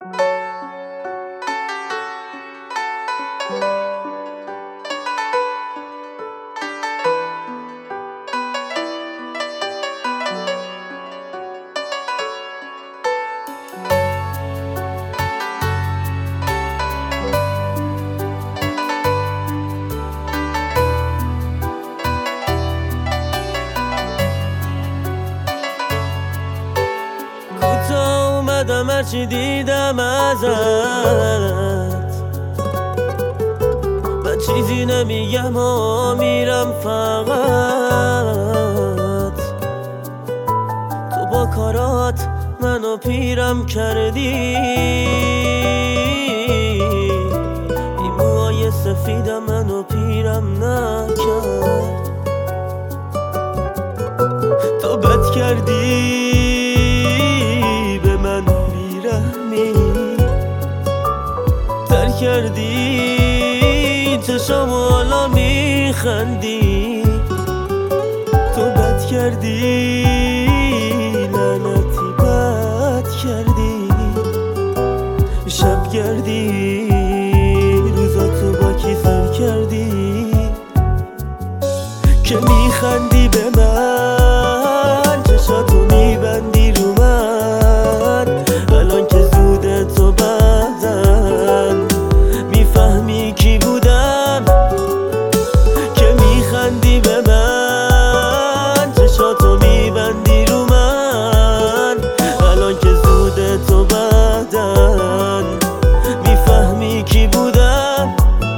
اومدم هرچی دیدم ازت من چیزی نمیگم و میرم فقط تو با کارات منو پیرم کردی این موهای سفیدم منو پیرم نکرد تو بد کردی تر کردی چشامو حالا میخندی تو بد کردی لعنتی بد کردی شب گردی روزاتو با کی سر کردی که میخندی به من چشاتو میبندی رو من الان که زوده تو بعدن میفهمی کی بودم که میخندی به من چشاتو میبندی رو من الان که زوده تو بعدن میفهمی کی بودم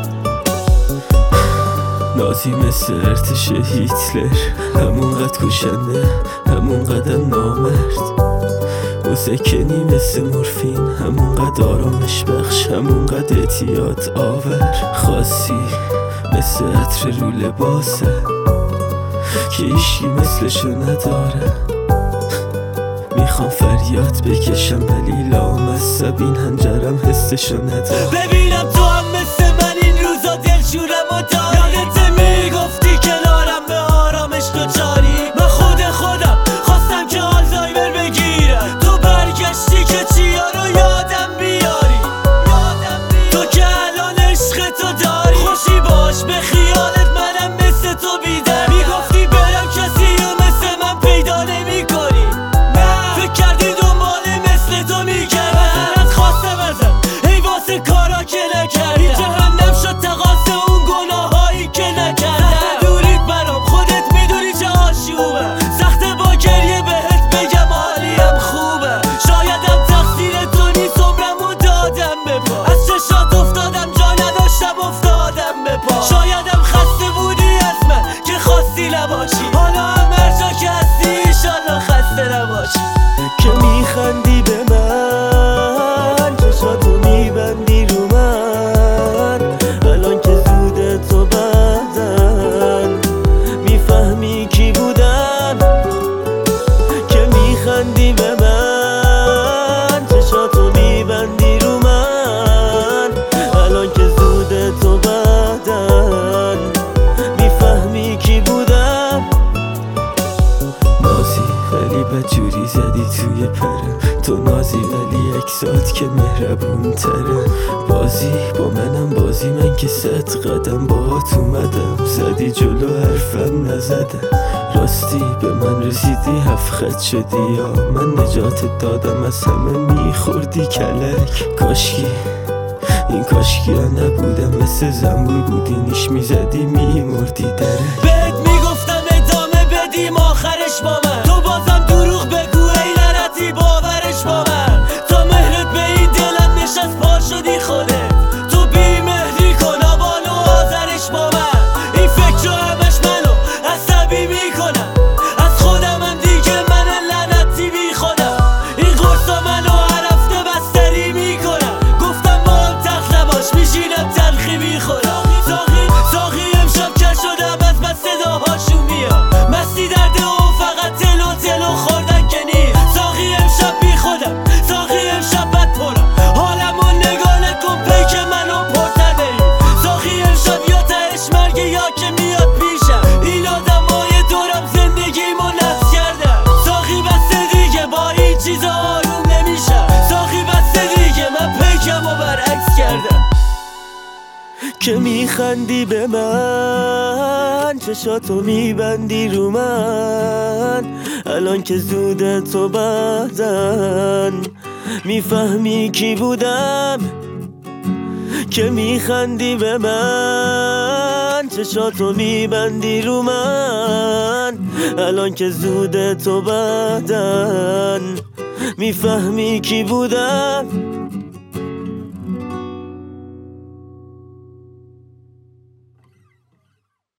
نازی مثل ارتش هیتلر همونقدر کشنده همونقدر نامرد موسیقی مثل مورفین همونقدر آرامش بخش همونقدر اعتیاد آور خاصی مثل عطر رو لباسه که ایشکی مثلشو نداره میخوام فریاد بکشم ولی لامصب این هنجرم حسشو نداره ببینم تو هم مثل من این روزا دلشورم و داری یادت میگفتی کنارم به آرامش دوچاری من خودم خواستم که آلزایمر بگیرم تو برگشتی که چیا رو یادم بیاری تو که الان عشق تو داری خوشی باش به خیالت منم مثل تو بیدم میگفتی برم کسی رو مثل من پیدا نمی کنی فکر کردی دنبال مثل تو میگردم از خواستم ازم ای واسه کارا که نکردم جهنم شد تقاسه اون گناهایی که نکردم دوریت برام خودت میدونی چه آشوبه سخته با گریه بهت بگم حالیم خوبه شایدم تقصیر تو نیست عمرمو دادم به پا از چشات افتادم جا نداشتم افتادم به پا شایدم خسته بودی از من که خواستی نباشی حالا هم هر جا که هستی ایشالله خسته نباشی که میخندی به من چشاتو میبندی رو من الان که زوده تو بعدن میفهمی کی بودم که میخندی به من چشاتو میبندی رو من الان که زوده تو بعدن میفهمی کی بودم نازی ولی بدجوری زدی توی پرم تو نازی ولی اکسات که مهربون تره بازی با منم بازی من که 100 قدم باهات اومدم زدی جلو حرفم نزدم راستی به من رسیدی 7 خط شدی یا من نجاتت دادم از همه میخوردی کلک کاشکی این کاشکی ها نبودم مثل زنبور بودی نیش میزدی میمردی درک بهت میگفتم ادامه بدیم آخرش با من تو بازم دروغ بگو ای لعنتی باورش با من تا مهرت به این دلم نشست پا شدی خودت تو بی مهری کن آبان و آذرش با من این فکر همش منو عصبی میکنم از خودم هم دیگه من لعنتی بی خودم این قرصا منو هر هفته بستری میکنم گفتم با هم تخت نباش میشینم تلخی میخورم ساقی امشب کش شدم از بس صداهاشون میاد مستی در که میخندی به من، چشاتو میبندی رو من، الان که زوده تو بعدن میفهمی کی بودم. که میخندی به من، چشاتو میبندی رو من، الان که زوده تو بعدن میفهمی کی بودم.